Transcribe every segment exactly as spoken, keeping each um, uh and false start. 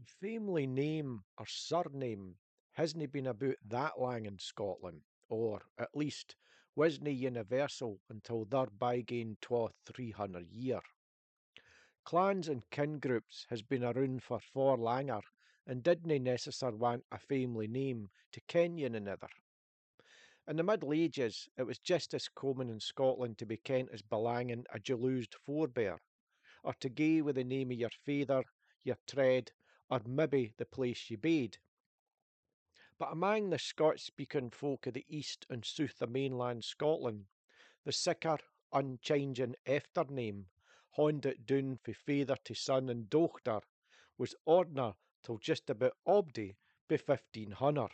Family name or surname hasn't been about that lang in Scotland, or at least wasna universal until thereby gain twa three hundred year. Clans and kin groups has been around for far langer and didna necessar want a family name to ken yin another. In the Middle Ages, it was just as common in Scotland to be kent as belanging a jaloused forebear, or to gae with the name of your father, your tread, or maybe the place ye bade. But among the Scots-speaking folk of the east and south of mainland Scotland, the sicker, unchanging eftername, handed down fae father to son and dochter, was ordinary till just about obdy by fifteen hundred.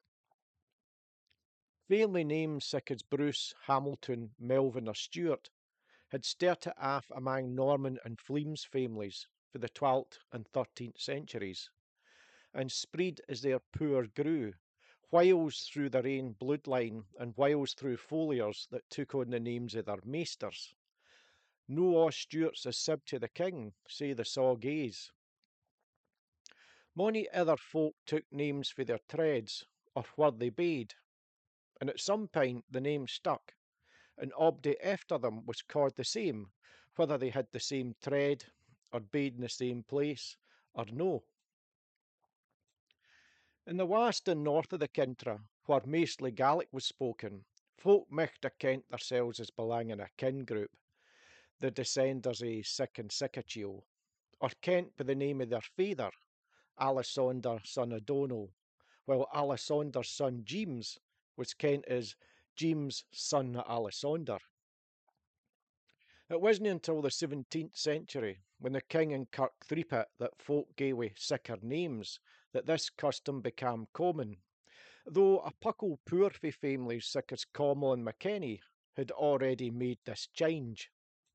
Family names such as Bruce, Hamilton, Melvin, or Stuart had started off among Norman and Fleems families for the twelfth and thirteenth centuries, and spread as their power grew, whiles through their own bloodline and whiles through foliers that took on the names of their maesters. No all Stuarts is sib to the king, say the saw gaze. Mony other folk took names for their treads, or where they bade, and at some point the name stuck, and obdy after them was called the same, whether they had the same tread, or bade in the same place, or no. In the west and north of the country, where mostly Gaelic was spoken, folk micht have kent themselves as belonging a kin group, the descenders of Sic and Sicachio, or kent by the name of their father, Alessander son O'Donnell, while Alessander's son James was kent as James son of Alessander. It wasn't until the seventeenth century, when the king and Kirk threep it that folk gave wi' sicker names, that this custom became common, though a puckle poor fae families such as Cornwall and McKenny had already made this change.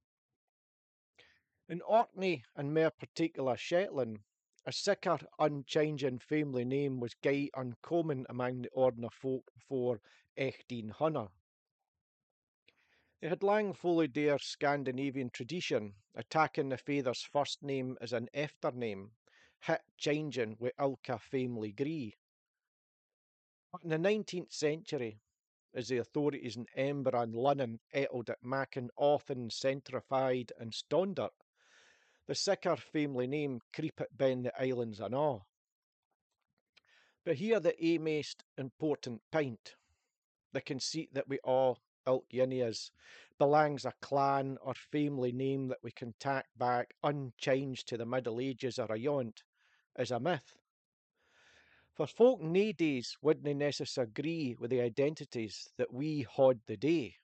In Orkney and more particular Shetland, a sicker, unchanging family name was gey uncommon among the ordinary folk before eighteen hundred. They had lang followed their Scandinavian tradition, attacking the father's first name as an eftername, hit changing wi' ilka family gree. But in the nineteenth century, as the authorities in Edinburgh and London ettled at making Aughton centrified and stondert, the sicker family name creepit ben the islands and a'. But here the a most important pint, the conceit that we all, ilk yin is, belongs a clan or family name that we can tack back unchanged to the Middle Ages or ayont, is a myth. For folk nowadays wouldn't necessarily agree with the identities that we had the day.